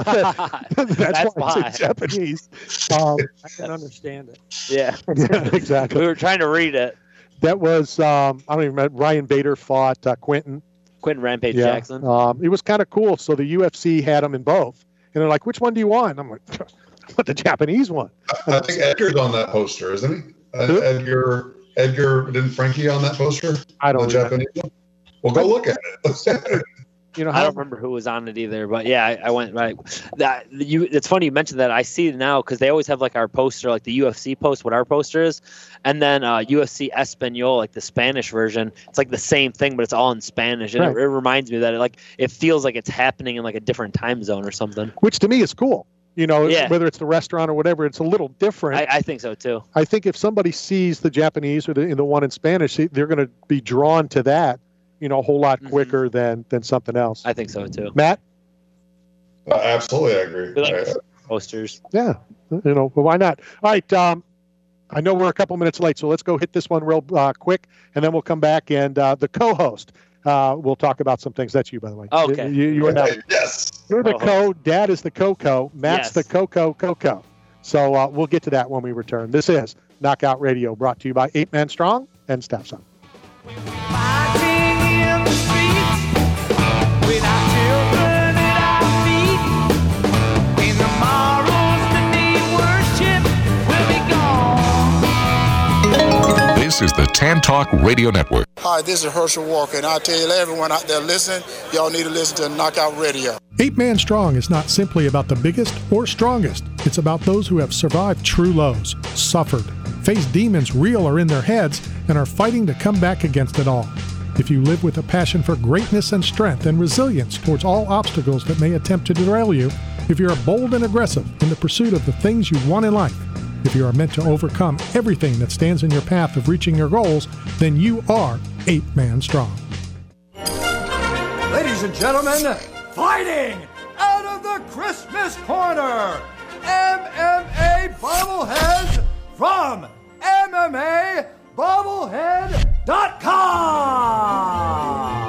that's why it's in Japanese. I can understand it. Yeah. Yeah, exactly. We were trying to read it. That was I don't even remember. Ryan Bader fought Quentin Rampage Jackson. It was kind of cool. So the UFC had them in both, and they're like, "Which one do you want?" I'm like, "What, the Japanese one?" I think Edgar's on that poster, isn't he? Edgar, didn't Frankie on that poster? I don't know. Japanese one? Well, go look at it. You know, I don't remember who was on it either, but yeah, I went right. It's funny you mentioned that. I see it now because they always have like our poster, like the UFC post, what our poster is, and then UFC Espanol, like the Spanish version. It's like the same thing, but it's all in Spanish, and it reminds me that it feels like it's happening in like a different time zone or something. Which to me is cool. You know, whether it's the restaurant or whatever, it's a little different. I think so too. I think if somebody sees the Japanese or the one in Spanish, they're going to be drawn to that, you know, a whole lot quicker than something else. I think so too. Matt? Absolutely, I agree. Like posters. Yeah, you know, well, why not? All right, I know we're a couple minutes late, so let's go hit this one real quick, and then we'll come back and the co-host. We'll talk about some things. That's you, by the way. Oh, okay. You are now. Yes. You're the co. Dad is the co-co. Matt's the co-co. So we'll get to that when we return. This is Knockout Radio, brought to you by 8 Man Strong and Staff Zone. This is the Tan Talk Radio Network. Hi, this is Herschel Walker, and I tell you, everyone out there listening, y'all need to listen to Knockout Radio. 8 Man Strong is not simply about the biggest or strongest. It's about those who have survived true lows, suffered, faced demons real or in their heads, and are fighting to come back against it all. If you live with a passion for greatness and strength and resilience towards all obstacles that may attempt to derail you, if you're bold and aggressive in the pursuit of the things you want in life, if you are meant to overcome everything that stands in your path of reaching your goals, then you are 8 Man Strong. Ladies and gentlemen, fighting out of the Christmas Corner, MMA Bobbleheads from MMABobblehead.com.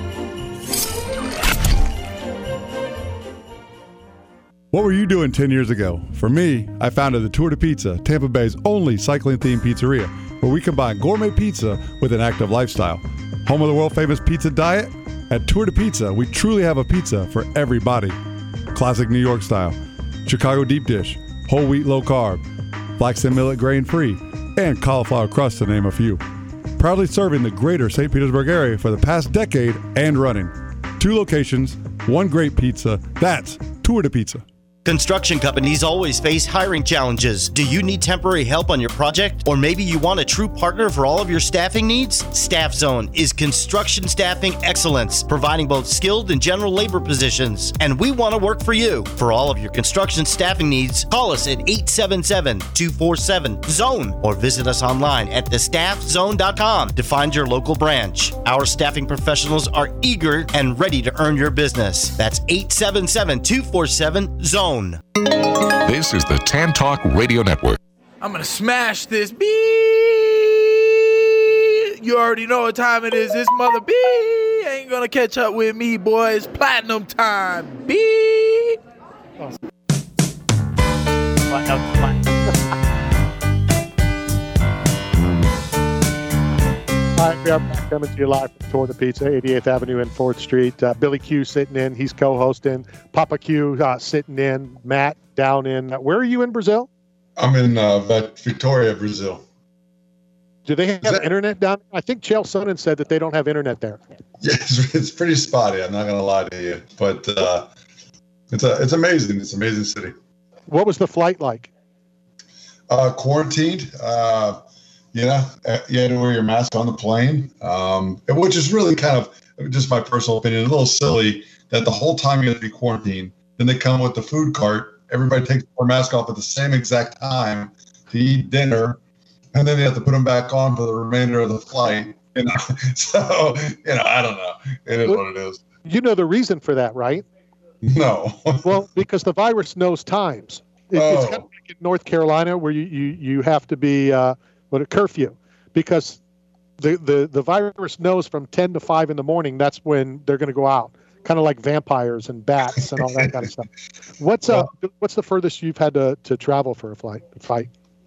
What were you doing 10 years ago? For me, I founded the Tour de Pizza, Tampa Bay's only cycling-themed pizzeria, where we combine gourmet pizza with an active lifestyle. Home of the world-famous pizza diet? At Tour de Pizza, we truly have a pizza for every body. Classic New York style, Chicago deep dish, whole wheat low carb, flax and millet grain-free, and cauliflower crust to name a few. Proudly serving the greater St. Petersburg area for the past decade and running. 2 locations, 1 great pizza. That's Tour de Pizza. Construction companies always face hiring challenges. Do you need temporary help on your project? Or maybe you want a true partner for all of your staffing needs? Staff Zone is construction staffing excellence, providing both skilled and general labor positions. And we want to work for you. For all of your construction staffing needs, call us at 877-247-ZONE or visit us online at thestaffzone.com to find your local branch. Our staffing professionals are eager and ready to earn your business. That's 877-247-ZONE. This is the Tan Talk Radio Network. I'm gonna smash this beat. You already know what time it is. This mother beat ain't gonna catch up with me, boys. Platinum time, beat. Awesome. All right, we are coming to you live from Tour de Pizza, 88th Avenue and 4th Street. Billy Q sitting in. He's co-hosting. Papa Q sitting in. Matt down in. Where are you in Brazil? I'm in Victoria, Brazil. Do they have internet down there? I think Chael Sonnen said that they don't have internet there. Yeah, it's pretty spotty. I'm not going to lie to you. But it's amazing. It's an amazing city. What was the flight like? Quarantined. You had to wear your mask on the plane, which is really kind of just my personal opinion, a little silly that the whole time you have to be quarantined. Then they come with the food cart. Everybody takes their mask off at the same exact time to eat dinner, and then they have to put them back on for the remainder of the flight. So I don't know. It is what it is. You know the reason for that, right? No. Well, because the virus knows times. It's kind of like in North Carolina where you have to be. A curfew, because the virus knows from 10 to 5 in the morning that's when they're going to go out, kind of like vampires and bats and all that kind of stuff. What's the furthest you've had to travel for a fight?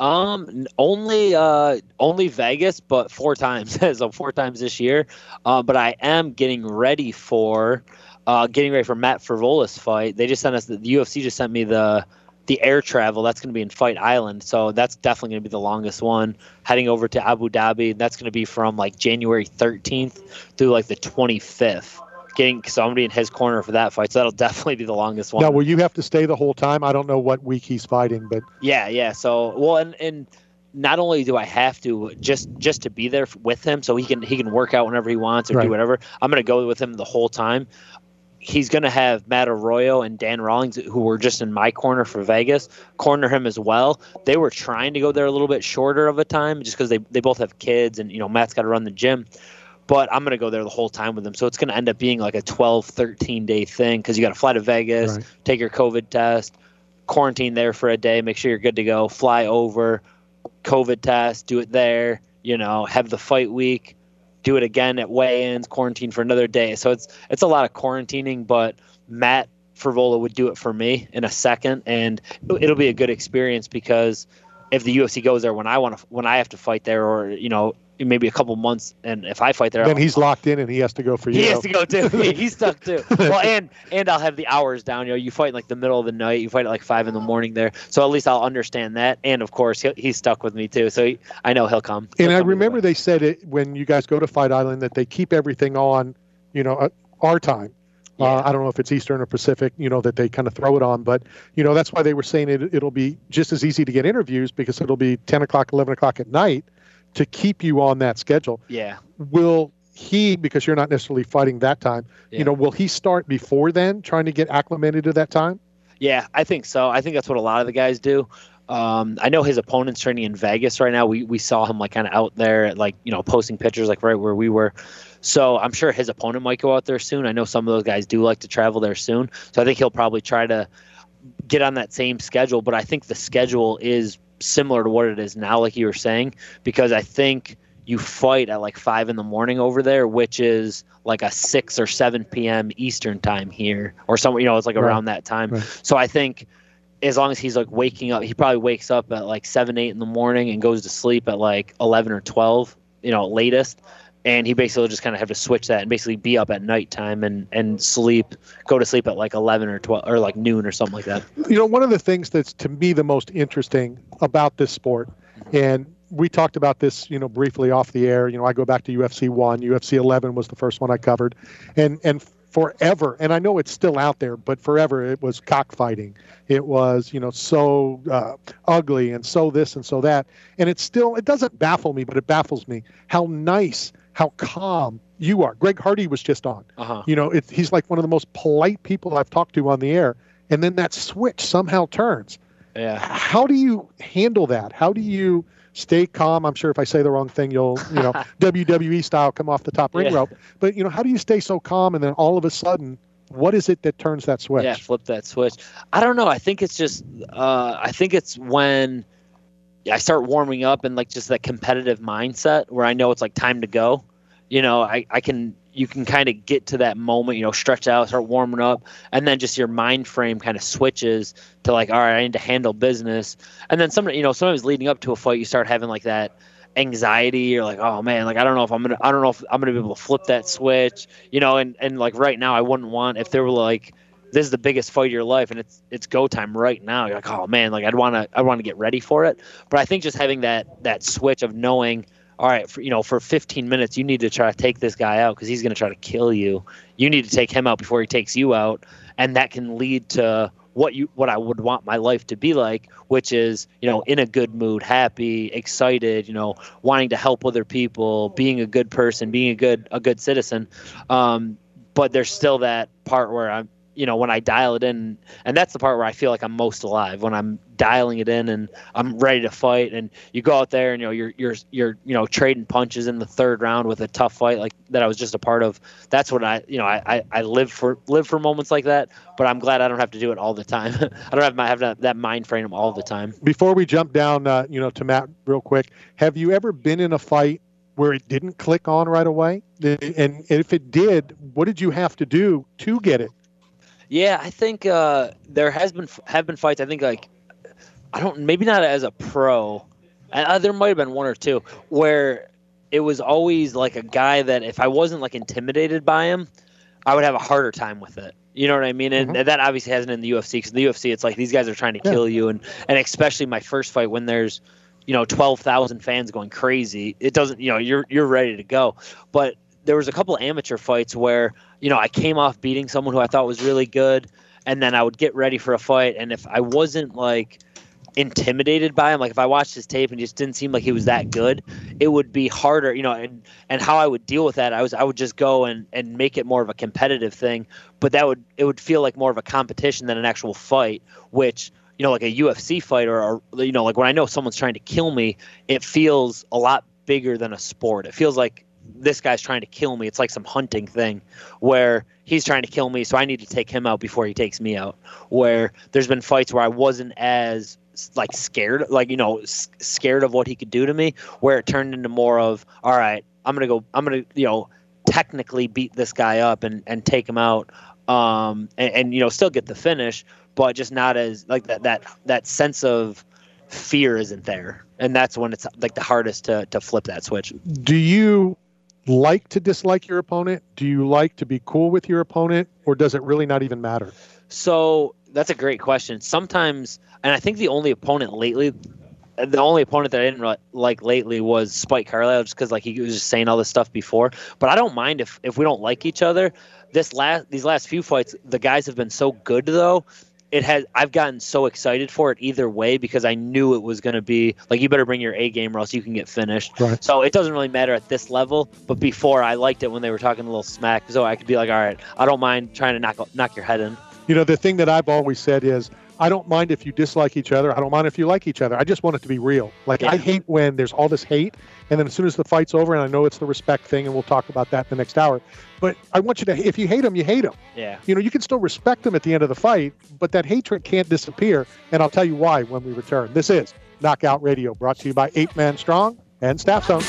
Only Vegas, but 4 times. So 4 times this year. But I am getting ready for Matt Frivola's fight. They just sent us the UFC just sent me the air travel. That's going to be in Fight Island, so that's definitely going to be the longest one. Heading over to Abu Dhabi, that's going to be from like January 13th through like the 25th. So I'm going to be in his corner for that fight, so that'll definitely be the longest one. Now, will you have to stay the whole time? I don't know what week he's fighting, but yeah. So and not only do I have to just to be there with him, so he can work out whenever he wants or do whatever. I'm going to go with him the whole time. He's going to have Matt Arroyo and Dan Rawlings, who were just in my corner for Vegas, corner him as well. They were trying to go there a little bit shorter of a time just because they both have kids and, Matt's got to run the gym. But I'm going to go there the whole time with them. So it's going to end up being like a 12, 13-day thing because you got to fly to Vegas, take your COVID test, quarantine there for a day, make sure you're good to go, fly over, COVID test, do it there, have the fight week. Do it again at weigh-ins, quarantine for another day. So it's a lot of quarantining, but Matt Frivola would do it for me in a second, and it'll be a good experience because if the UFC goes there when I have to fight there, or maybe a couple months, and if I fight there, then he's locked in and he has to go for you. He has to go too. He's stuck too. Well, and I'll have the hours down. You fight in like the middle of the night. You fight at like 5 a.m. there. So at least I'll understand that. And of course, he's stuck with me too. So I know he'll come. And I remember they said it when you guys go to Fight Island that they keep everything on, our time. Yeah. I don't know if it's Eastern or Pacific, that they kind of throw it on, but that's why they were saying it'll be just as easy to get interviews because it'll be 10 o'clock, 11 o'clock at night to keep you on that schedule. Yeah. Will he, because you're not necessarily fighting that time, will he start before then, trying to get acclimated to that time? Yeah, I think so. I think that's what a lot of the guys do. I know his opponent's training in Vegas right now. We saw him like kind of out there, like, posting pictures like right where we were. So I'm sure his opponent might go out there soon. I know some of those guys do like to travel there soon. So I think he'll probably try to get on that same schedule. But I think the schedule is similar to what it is now, like you were saying, because I think you fight at like 5 a.m. over there, which is like a 6 or 7 p.m. Eastern time here or somewhere, it's like around that time. Right. So I think as long as he's like waking up, he probably wakes up at like 7, 8 in the morning and goes to sleep at like 11 or 12, latest. And he basically will just kind of have to switch that and basically be up at nighttime and go to sleep at like 11 or 12 or like noon or something like that. One of the things that's to me the most interesting about this sport, and we talked about this, briefly off the air. I go back to UFC 1, UFC 11 was the first one I covered, and forever, and I know it's still out there, but forever it was cockfighting. It was, so ugly and so this and so that, and it doesn't baffle me, but it baffles me how nice, how calm you are. Greg Hardy was just on. Uh-huh. He's like one of the most polite people I've talked to on the air, and then that switch somehow turns. Yeah. How do you handle that? How do you stay calm? I'm sure if I say the wrong thing, you'll, WWE style, come off the top ring rope. But, how do you stay so calm and then all of a sudden, what is it that turns that switch? Yeah, flip that switch. I don't know. I think it's just, I think it's when I start warming up and like just that competitive mindset where I know it's like time to go. You can kind of get to that moment, stretch out, start warming up, and then just your mind frame kind of switches to like, all right, I need to handle business. And then sometimes leading up to a fight, you start having like that anxiety. You're like, oh man, like I don't know if I'm gonna be able to flip that switch, and like right now, I wouldn't want if there were like, this is the biggest fight of your life and it's go time right now. You're like, oh man, like I'd want to get ready for it. But I think just having that switch of knowing, all right, for 15 minutes, you need to try to take this guy out because he's going to try to kill you. You need to take him out before he takes you out. And that can lead to what I would want my life to be like, which is, in a good mood, happy, excited, wanting to help other people, being a good person, being a good citizen. But there's still that part where I'm, when I dial it in, and that's the part where I feel like I'm most alive, when I'm dialing it in and I'm ready to fight. And you go out there and you're trading punches in the third round with a tough fight like that I was just a part of. That's what I live for moments like that. But I'm glad I don't have to do it all the time. I don't have that mind frame all the time. Before we jump down, to Matt real quick, have you ever been in a fight where it didn't click on right away? And if it did, what did you have to do to get it? Yeah, I think there have been fights. I think maybe not as a pro. There might have been one or two where it was always like a guy that if I wasn't like intimidated by him, I would have a harder time with it. You know what I mean? And that obviously hasn't in the UFC, because in the UFC it's like these guys are trying to kill you, and especially my first fight when there's 12,000 fans going crazy. It doesn't, you're ready to go. But there was a couple amateur fights where, I came off beating someone who I thought was really good, and then I would get ready for a fight. And if I wasn't like intimidated by him, like if I watched his tape and just didn't seem like he was that good, it would be harder, and how I would deal with that, I would just go and make it more of a competitive thing. But it would feel like more of a competition than an actual fight, which, like a UFC fight or like when I know someone's trying to kill me, it feels a lot bigger than a sport. It feels like this guy's trying to kill me. It's like some hunting thing where he's trying to kill me, so I need to take him out before he takes me out. Where there's been fights where I wasn't as like scared, like, scared of what he could do to me, where it turned into more of, all right, I'm going to technically beat this guy up and take him out, and still get the finish, but just not as like that sense of fear isn't there. And that's when it's like the hardest to flip that switch. Do you like to dislike your opponent? Do you like to be cool with your opponent, or does it really not even matter? So that's a great question. Sometimes, and I think the only opponent that I didn't like lately was Spike Carlisle, just because like he was just saying all this stuff before. But I don't mind if we don't like each other. These last few fights, the guys have been so good though. I've gotten so excited for it either way, because I knew it was going to be like, you better bring your A game or else you can get finished. Right. So it doesn't really matter at this level. But before, I liked it when they were talking a little smack, so I could be like, all right, I don't mind trying to knock your head in. You know, the thing that I've always said is, I don't mind if you dislike each other. I don't mind if you like each other. I just want it to be real. Like, I hate when there's all this hate, and then as soon as the fight's over, and I know it's the respect thing, and we'll talk about that in the next hour, but I want you to, if you hate them, you hate them. Yeah. You know, you can still respect them at the end of the fight, but that hatred can't disappear, and I'll tell you why when we return. This is Knockout Radio, brought to you by 8 Man Strong and Staff Zone.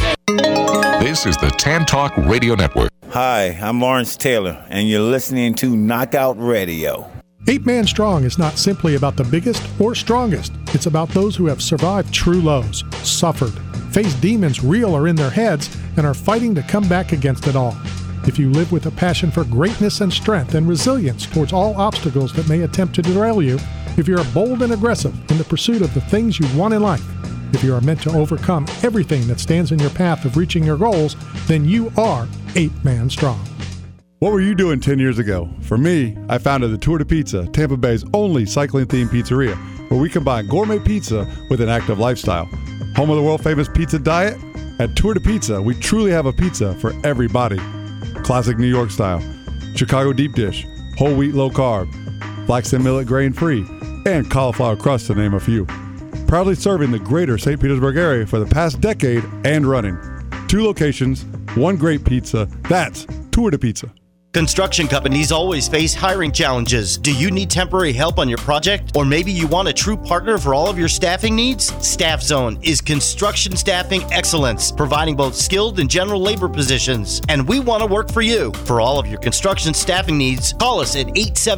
This is the Tan Talk Radio Network. Hi, I'm Lawrence Taylor, and you're listening to Knockout Radio. 8 Man Strong is not simply about the biggest or strongest. It's about those who have survived true lows, suffered, faced demons real or in their heads, and are fighting to come back against it all. If you live with a passion for greatness and strength and resilience towards all obstacles that may attempt to derail you, if you're bold and aggressive in the pursuit of the things you want in life, if you are meant to overcome everything that stands in your path of reaching your goals, then you are 8 Man Strong. What were you doing 10 years ago? For me, I founded the Tour de Pizza, Tampa Bay's only cycling-themed pizzeria, where we combine gourmet pizza with an active lifestyle. Home of the world-famous pizza diet? At Tour de Pizza, we truly have a pizza for every body. Classic New York style, Chicago deep dish, whole wheat low carb, flax and millet grain-free, and cauliflower crust to name a few. Proudly serving the greater St. Petersburg area for the past decade and running. 2 locations, 1 great pizza. That's Tour de Pizza. Construction companies always face hiring challenges. Do you need temporary help on your project? Or maybe you want a true partner for all of your staffing needs? Staff Zone is construction staffing excellence, providing both skilled and general labor positions. And we want to work for you. For all of your construction staffing needs, call us at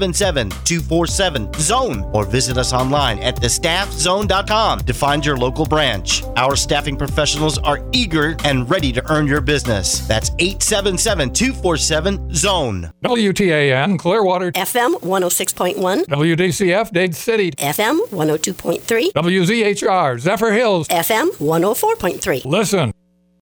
877-247-ZONE or visit us online at thestaffzone.com to find your local branch. Our staffing professionals are eager and ready to earn your business. That's 877-247-ZONE. WTAN Clearwater, FM 106.1, WDCF Dade City, FM 102.3, WZHR Zephyr Hills, FM 104.3. Listen.